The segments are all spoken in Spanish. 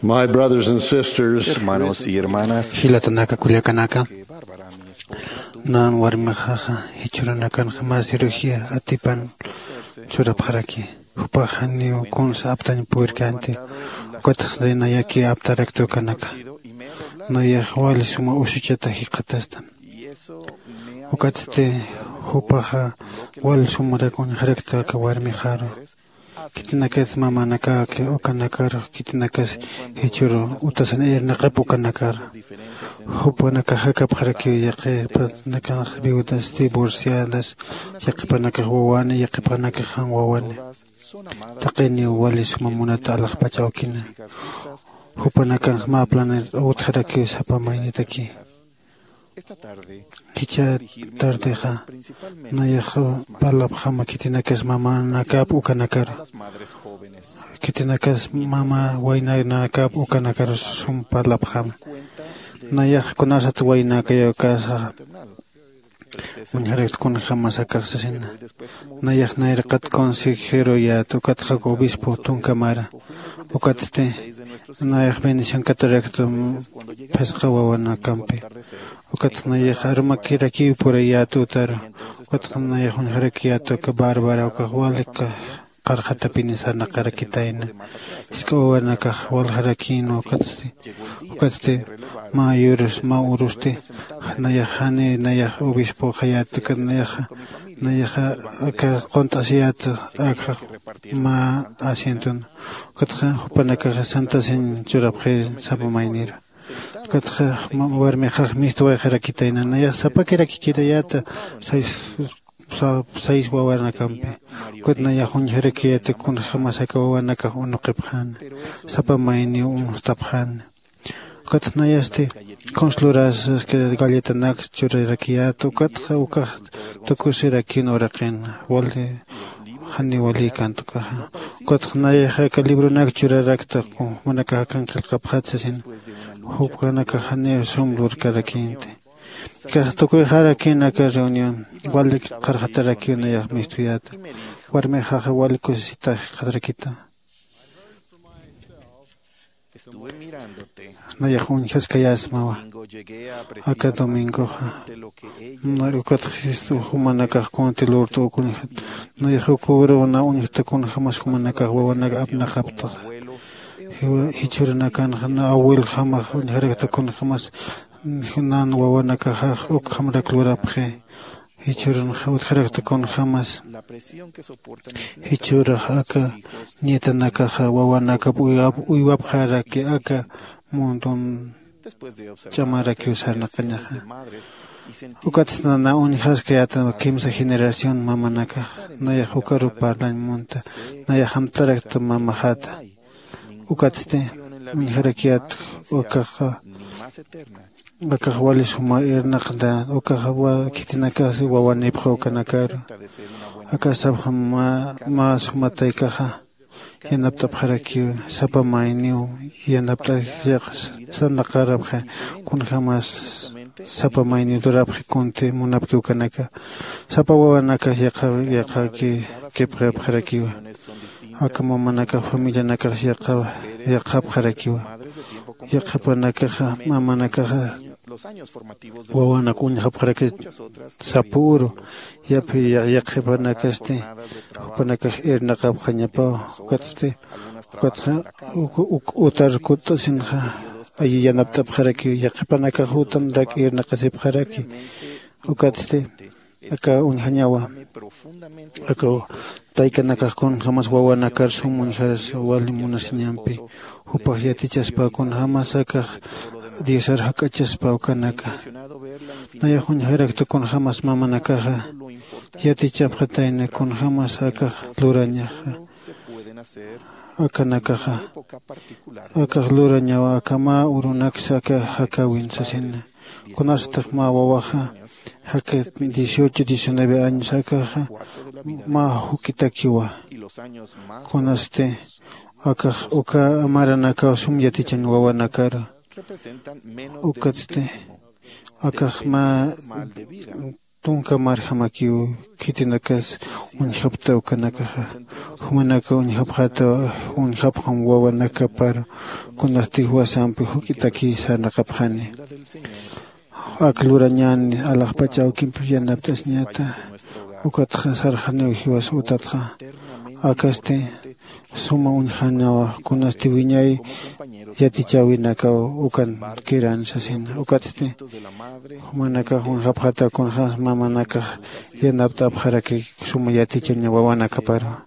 My brothers and sisters, Hermanos y hermanas, Hilatanaka Kuliakanaka, Nan Warmahaha, Hichuranakan Hamas Hiruhia, Atipan, Churapharaki, Hupahani, Kunsa Aptan Purkanti, Kotah Nayaki Aptarakto Kanaka, Nayahwali Suma Usuchata Hikatastan, Ukatste, Hupaha, Wal Sumarakun Harakta Kawarmiharo. Kitinakas mama nakake okanakar kitinakas hichuro utasan nakap okanakar hupo nakahaka paraki yaqe pat nakah biutas tibursiadas yaqpanaka wawani yaqpanaka wawani taqini walis mamunata alaqpachawkina hupo nakah ma planet utharaki sapamainitaki Kicha tardeja nayajo palabjama kitinakas mama nakap ukanakar kitinakas mama waina nakap ukanakar sum palabjama nayaj konasat waina kayo kasa munharet kun jamás akarsasin nayaj nairqat consejero ya tukat jak obispo tunkamara ukatte nayaj bendición catarecto pesca wawana campe ukat nayaj armakira ki por ya tutar ukat nayaj unharakiato ka barbara ka walika qarhata pinisar na qarakitaina isko wana ka wal harakino ukatte ma yurus ma uruste nayajane nayaj obispo hayat ka nayaj ka contasiat aka ma asientun ukatja hupanaka santa sin churapje sapamainir ukatja warmejaj misto harakitaina nayaj sapakira kikirayata seis wawana campe kutna ya hunjerikiete kun jamasaka wawana ka unuqibhan sapamaini unstaphan kutna yaste consluras que galleta nax churerakiato katja uka tukusirakin oraqin walde hani wali kantuka kutna ya ka libro nax churarakta manaka kan qilqabhatsin hubkana ka hani sumlur karakinte Kahtukuy harakina ka reunión, wali qarqatarakina ya mistuyata, warme jaja wali kusita qadrakita. Nayajun haskayasmawa, aka domingo ha, narukat Cristo humanaka konti lorto kunhat, nayajukubro na unita kun jamas humanaka wawana abna kapta. Hichurna kan na awil jamah harakata kun jamas Nan wawana kaha ukhamra klurapje hichurun khawt kharakta kon khamas hichura haka nieta kaha wawana ka uywap khara ke aka montón chamara que usar na kanyaha ukatsna na unhas que ata kimsa generación mamanaka naya hukaru parlan monta naya hamtarakta mamahata ukatste unharakiat ukaha Akahwali suma ernaqda ukahwa kitinakas wawanipjo kanakar akasabhama ma sumataykaha yanapta bharaki sapamainiu yanapta yaqs sanaqarabha kun jamas sapamainiu durabhi kunte munapki kanaka sapawanaka yaqa ke bharaki akamamanaka familia naka yaqa bharaki yaqapanaka mamanaka wawana kun hapharaki sapuro yapi yaqapanakaste panaka ernaqab khanyapa katste katha utar kutosinha ayi yanapta bharaki yaqapanaka hutan rak ernaqasib bharaki ukatste aka unhañawa aka taykanaka kun jamas wawana karsun munjas wali munasñampi upah yatichaspa kun jamas aka diosar hakachaspa kanaka nayajun haraktu kun jamas mamanaka yatichapjataina kun jamas aka luraña aka nakaja aka luraña aka ma urunaksa aka hakawin sasina kunastak ma wawaja haka 18-19 años acá ma hukitakiwa kunaste acá uka amaranaka sum yatichan wawanakara ukaste acá ma tunka marjamakiu kitinakas unjapta ukanakaja humanaka unjapjata unjapjam wawanaka para kunasti huasampi hukitaki sanakapjani aklurañani alajpachau kimpuyanaptas ñata ukatja sarjaneu hiwas utatja akaste suma unjanawa kunasti wiñay yatichawinaka ukan kiran sasina ukatste humanaka unjapjata kunjas mamanaka yanapta abjaraki suma yatichaña wawanaka para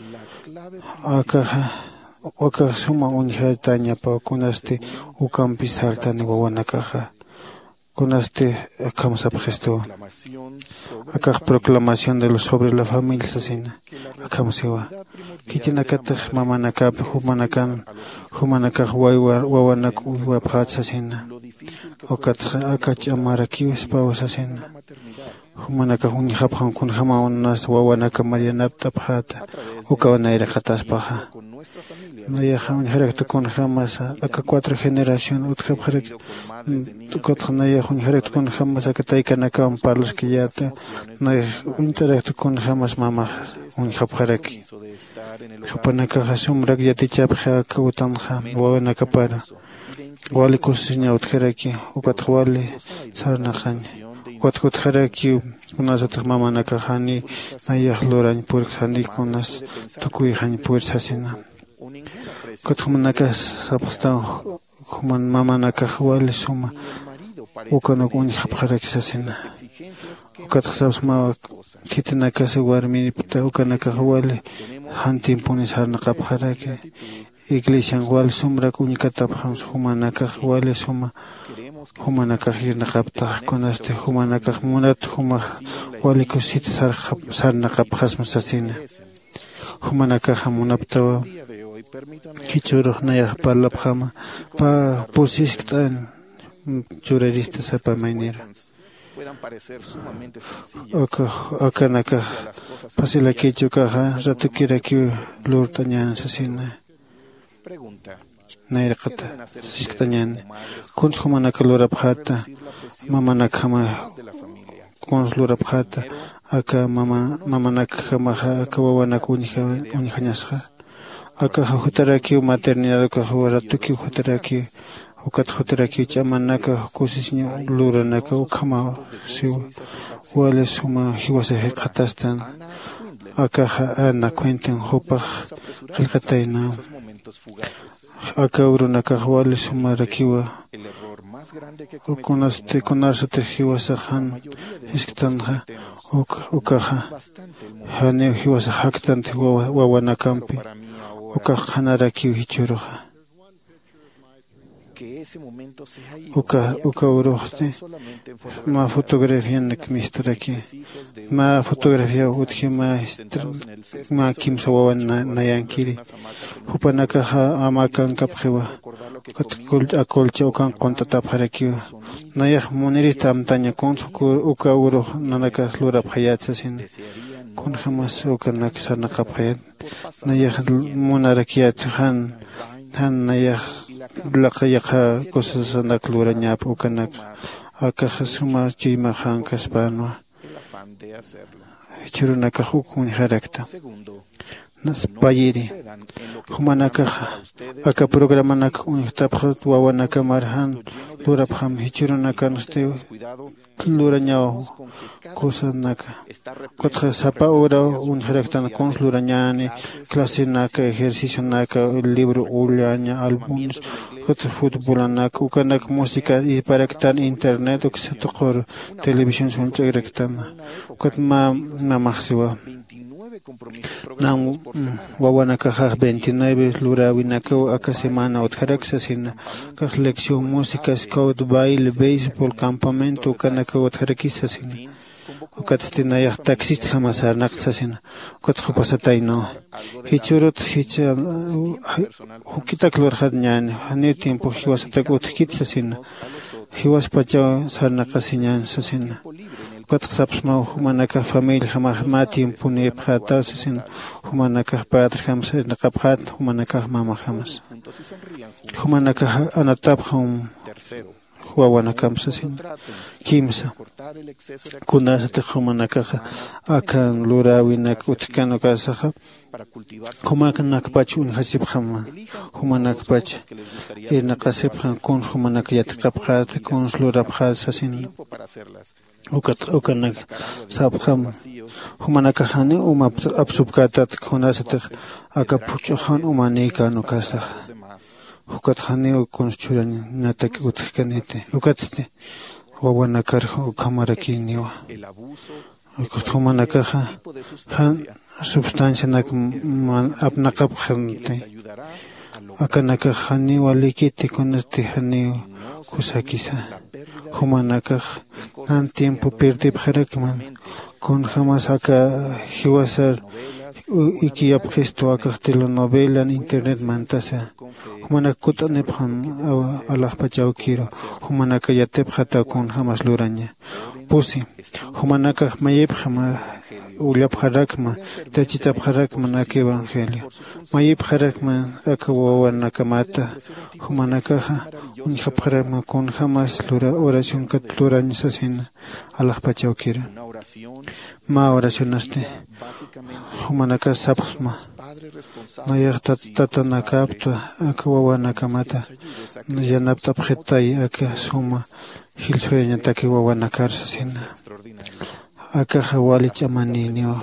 akaja suma unjatañapa kunasti ukampi sartani wawanakaja Kunaste akamsapgesto. Akaj proclamación de los sobre la familia asesina. Akamsiwa. Kitinakataj mamanakap humanakaj wawanak waphat asesina. Akach amaraki spaus asesina. Humanakaj unjapjan kun jama unas wawanaka marianapta phata. Ukawanaira kataspaja. Nayaja unjarekto con jamás acá 4 generaciones utjapjarek tukotnayaja unjarekto con jamás acá taikanaka amparlos que ya te unjarekto con jamás mamá unjapjarek japanaka hasumrak yatichapja kawtanja wawanaka para wali kusiña utjareki ukatwali sarnajani ukatjareki unas atmamanaka hani nayaj lorañ purxani kunas tukuy hani pursasina Kuthumaнаkas sapstan human mamanaka wali suma ukanok unjapjarekisasina ukatsapsma kitinakas warmi puta ukanaka wali hantimpunis harnaqapjaraki iglesia wali sumrak unikatapjams humanaka wali suma humanaka hirnaqaptaj kunaste humanaka munat huma wali kusit sarnaqapjasmasasina humanaka munaptawa Kichuruj nayaj palapjama pa pusishktan churerista sapa mainera. Akanaka pasila kichukaja ratukira ki lurtañan sasina. Nairqata sishktañan kunch humanaka lurapjata mamanakama kunch lurapjata aka mamanaka maja aka wawanak unijañasja. Acá jutaraki maternidad acá jugaratuki jutaraki ukat jutaraki chamanaka kusisña luranaka ukama siwa wale suma hiwase qatastan acá ana cuenten hopaj qilqatayna acá urunaka wale suma rakiwa ukunaste kunarsate hiwasajan iskitanja ukaja hane hiwasa haktanti wawanakampi Ukajanaraki hichuruja. Uka urohte ma fotografía nekmisturaki ma fotografía utki ma kimsa wawan nayankiri hupanaka amakan kapjewa akolcha ukan kontatapjaraki nayaj monirista amtaña konsukur uka uro nanaka lura pjayatsasin kun jamas ukanak sarnaqapjayat nayaj monarakiat han nayaj laqayaqa kusasanak lurañap ukanak akaja suma chiymajan kaspanwa churunaka hukun harakta nas payiri humanakaja aka programanak untapjat wawanaka marhan lurapjam hichurunaka naste lurañaw kusanaka kotja sapa ora un haraktan kons lurañani clase naka ejercicio naka libro ulaña álbumes futbolanaka ukanak música y para que internet o que se tocó televisión son regretana ukatma namajsiwa Nam wawanaka 29 lurawinaka aka semana otjaraksasin ka lección música scout baile béisbol campamento kanaka otjarakisasin ukatstinaya taxista jamasar naqsasin ukatjupasatayno hichurut hicha hukitak lurjadñan hani tiempo hiwasatak utkitsasin hiwaspacha sarnaqasinñan sasin Katxapsma humanaka familia hamahmatim pune pjatasin humanaka padre hamse naqapjat humanaka mama hamas humanaka anatapjum wawanakampsa sin kimsa kunasata humanakaja akan lurawinaka utkano kasaja humanakpacha unhasipjama humanakpacha irnaqasipjan kun humanaka yatqapjata kun lurapjasa sin ukanak sapjam humanakajani apsupkatat kunasata akapuchajan umanika no kasaja Ukatjani ukonschurani nataki utkanete ukatzte wawanakar ukamaraki ukatjumanakaja han substancia nak apnaqapjante akanakajani walikiti kunasti hani kusakisa humanakaj han tiempo pirdipjarakman kun jamás aka hiwasar ikiyapqisto akaj telenovela en internet mantasa humanaka kutanepjan alajpachawkiro humanaka yatepjata kun jamás luraña pusi humanaka mayepjama ullapjarakma tachitapjarakma nak evangelio mayepjarakma akawawannakamata humanakaja unjapjarakma kun jamás lura oración katluraña sin alajpachawkiro ma oracionaste humanaka sapsma nayaqta tatanakapta akawawannakamata yanaptapjetay aka suma hilsueñataki wawanakarsa sina akaja walichamanino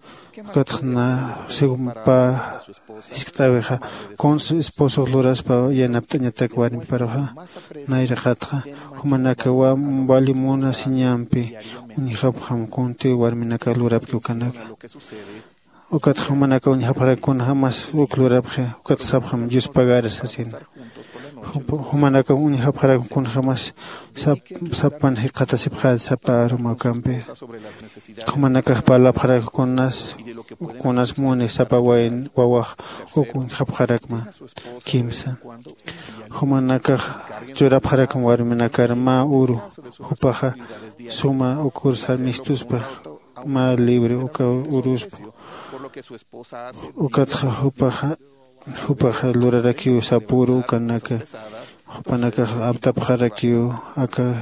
katjna según pa isktaweja con su esposo luraspa yanaptañatak warinparoja nairajatja humanaka walimuna siñampi unijapjam kunti warminaka lurapki ukanaka ukat humanaka unijapjara kun jamás uklurapje ukat sapjam yus pagares asin humanaka unijapjara kun jamás sapan hiqatasipja sapa arumakampi humanaka palapjara kunas muni sapa wawaj ukunjapjarakma kimsa humanaka churapjarakma warminakar ma uru hupaja suma ukursa mistuspa ma libre uka uruspa ukatja hupaja lurarakiu sapuru ukanaka hupanaka aptapjarakiu aka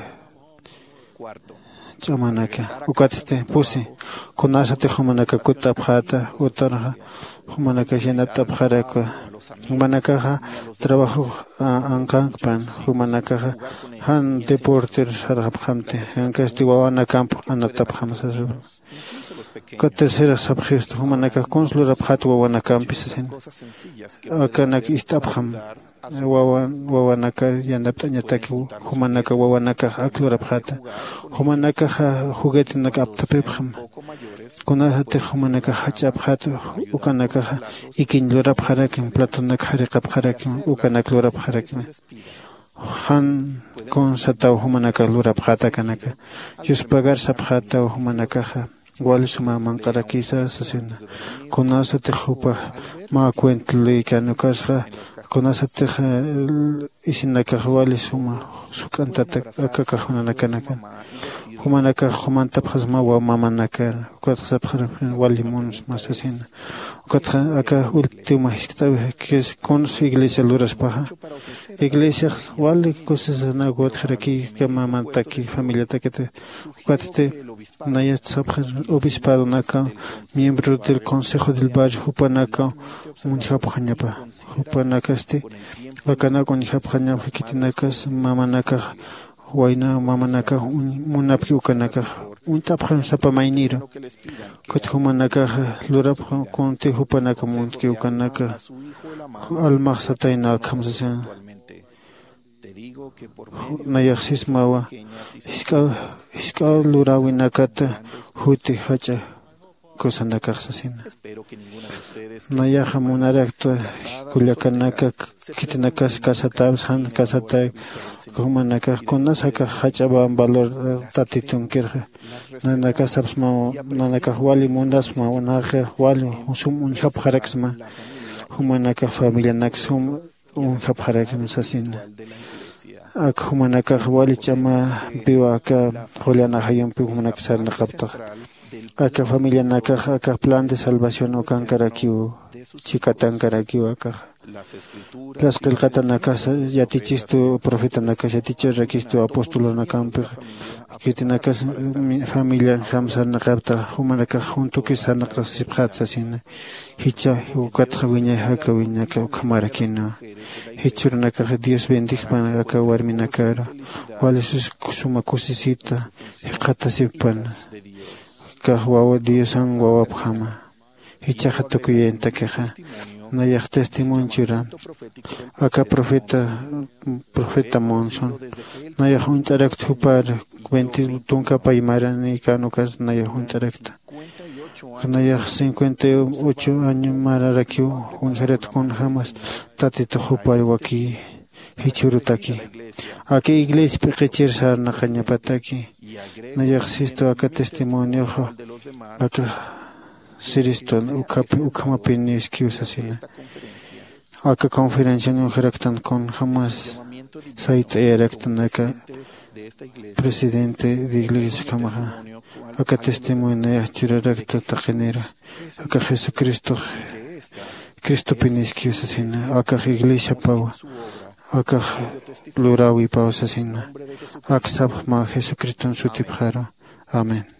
chamanaka ukatzte pusi kunasate humanaka kutapjata utarja humanaka yanaptapjaraka humanakaja trabajo ankankpan humanakaja han deporter sarjapjamte ankasti wawannakamp anatapjamsa tercera sabjesto humanaka konslurapjat wawannakampisasin akanak istapjam wawanaka yanaptañataki humanaka wawanaka aklurapjata humanaka juguetinaka aptapepjam kunasate humanaka hachapjata ukanaka ikinlurapjarakin platonaka jariqapjarakin ukanak lurapjarakin han konsataw humanaka lurapjata kanaka yuspagar sapjata humanakaja walisuma manqarakisa sasina kunasate hupa ma cuentli kanukasja kunasate isinaka walisuma sukantata akakajunanakanaka humanaka humantapjasma wa mamanaka ukatjapjar walimuns masasina ukatja aka última isktawe que es con su iglesia luraspaja iglesia wali cosas na gotjaraki que mamantaki familia takete ukatste nayatsapjar obispado naka miembro del consejo del barrio hupanaka unjapjañapa hupanakaste akanaka unjapjañapa kitinakas mamanaka Huayna mamanaka munapki ukanaka untapjan sapamainiro kuthumanaka lurapjan kunti hupanaka muntki ukanaka almaqsatayna khamsasan nayaxismawa iska lurawinakata huti hacha kusanakaqsasina nayaja munarakta kullakanaka kitinakas kasatabsan kasatay humanaka kunasaka hachaban valor tatitunkirja nanaka sapsma nanaka wali mundasma unaja wali sum unjapjaraksma humanaka familia naksum unjapjaraksasina ak humanaka wali chama biwaka juliana hayumpi humanaka sarnaqaptaq aka familia naka aka plan de salvación o kankarakiu chikatankarakiu aka las qilqata nakasa yatichistu profeta nakas yatichis rekistu apóstolo nakampi kitinakas familia hamsar nakapta humanaka junto que sanaka sibhatsa sin hicha ukatja wiña haka wiña ka kamarakina hichurnaka Dios bendiga aka warminakaro wale sus suma cosisita qata sipan ka wawa Dios an wawa phama hicha hatukuyenta keja Nayah testimonchura acá profeta Monson Nayah interacta par 20 tunca paimarani canucas Nayah interacta Nayah 58 años mararakiu un jeret con jamás tatito jupari waki hichurutaki aquí iglesia pequechir sar nakaña pataki Nayah sisto acá testimonio acá Siriston ukamapinis kiusasina. Aka conferencia no geraktan con jamás sait erectan aka presidente de iglesia kamaha. Aka testimonio churarakta tagenera. Aka Jesucristo Cristo pinis kiusasina. Aka iglesia paua. Aka plurawi pausasina. Aka sabma Jesucristo en su tipjaro. Amén.